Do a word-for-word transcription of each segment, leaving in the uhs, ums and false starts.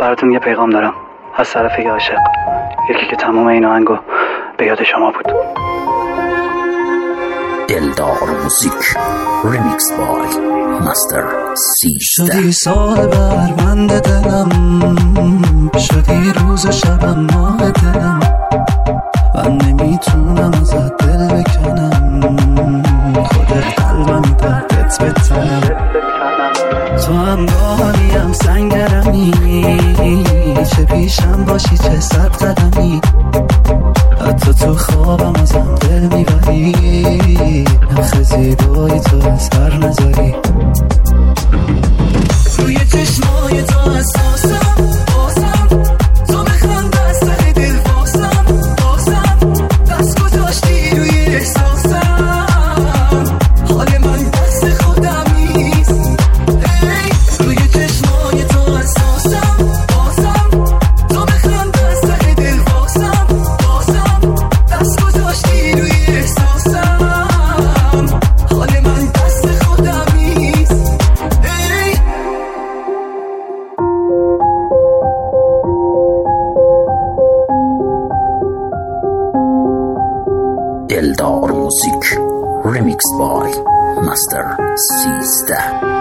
براتون یه پیغام دارم از طرف یه عاشق، یکی که تمام این آهنگو به یاد شما بود. دلدار موزیک ریمیکس بای مستر سیزده. شدی سال بربند دلم، شدی روز و شبم ماه دلم، من نمیتونم ازت دل بکنم، خودت قلبم دردت بتنم. تو هم راهانیم سنگرمی، چه پیشم باشی چه صد قدمی، حتی تو خوابم ازم دل میبری، نخ زیبایی تو از هر نظری. روی چشمای تو اساسم بازم، تو بخند از ته دل واسم بازم، دست گذاشتی روی احساسم، حال من دست خودم نیست. ای روی چشمای تو اساسم بازم، تو بخند از ته دل واسم بازم، دست گذاشتی روی احساسم، حال من دست خودم نیست. دلدار موزیک ریمیکس بای مستر سیزده.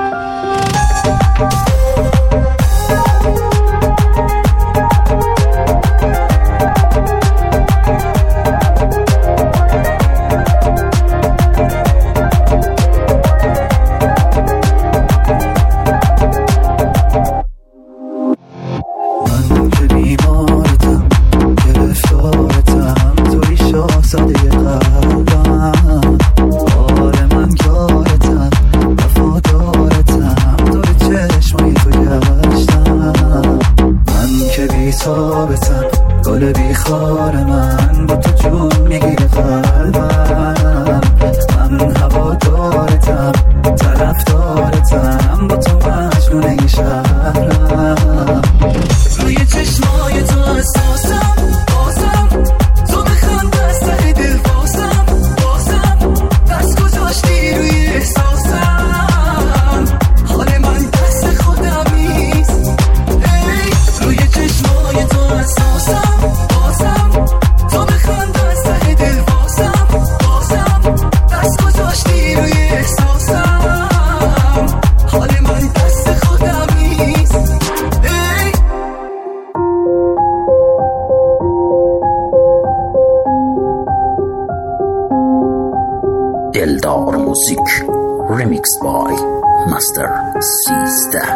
من که بیمارتم، گرفتارتم، توی شاهزاده قلبم، حال من یارتم، وفادارتم، دور چشمای تو گشتم. من که بیتابتم، گل بیخار من، با تو جون میگیره قلبم، من هوادارتم، طرفدارتم، با تو مجنونه شهرم. روی چشمای تو اساسم بازم، تو بخند از ته دل واسم بازم، دست گذاشتی روی احساسم، حال من دست خودم نیست. ای روی چشمای تو اساسم بازم، تو بخند از ته دل واسم بازم، دست گذاشتی روی احساسم، حال من دست خودم نیست. دلدار موزیک ریمیکس بای مستر سیزده.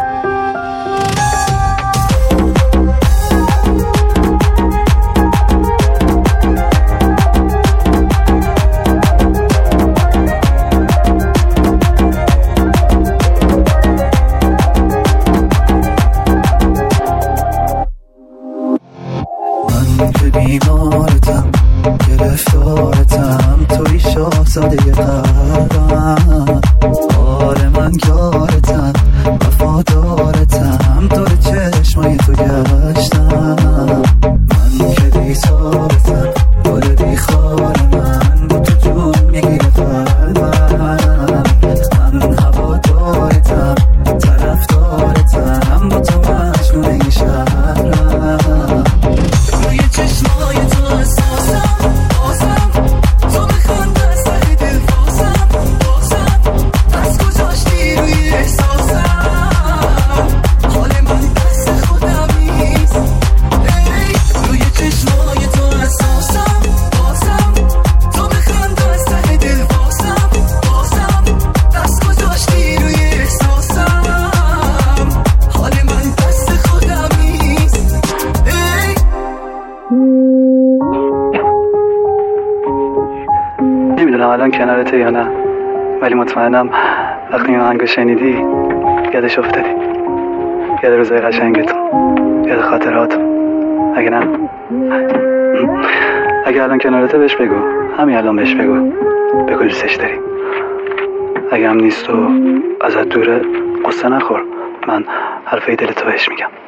من که بیمارتم، گرفتارتم، توی شاهزاده قلبم، حال من یارتم، وفادارتم، دور چشمای تو گشتم. من که بیتابتم، گل بیخار من، با تو جون میگیره قلبم، من هوادارتم، طرفدارتم، با تو مجنونه شهرم. روی چشمای تو اساسم بازم، تو بخند از ته دل واسم بازم، دست گذاشتی روی احساسم، حال من دست خودم نیست. ای روی چشمای تو اساسم بازم، تو بخند از ته دل واسم بازم، دست گذاشتی روی احساسم، حال من دست خودم نیست. ای نمیدونم الان کنارته یا نه، ولی مطمئنم وقتی این آهنگو شنیدی یادش افتادی، یاد روزای قشنگتون، یاد خاطراتون. اگه نه اگه الان کنارته بهش بگو، همین الان بهش بگو بگو دوستش داری. اگه هم نیست و ازت دوره قصه نخور، من حرفای دلتو بهش میگم.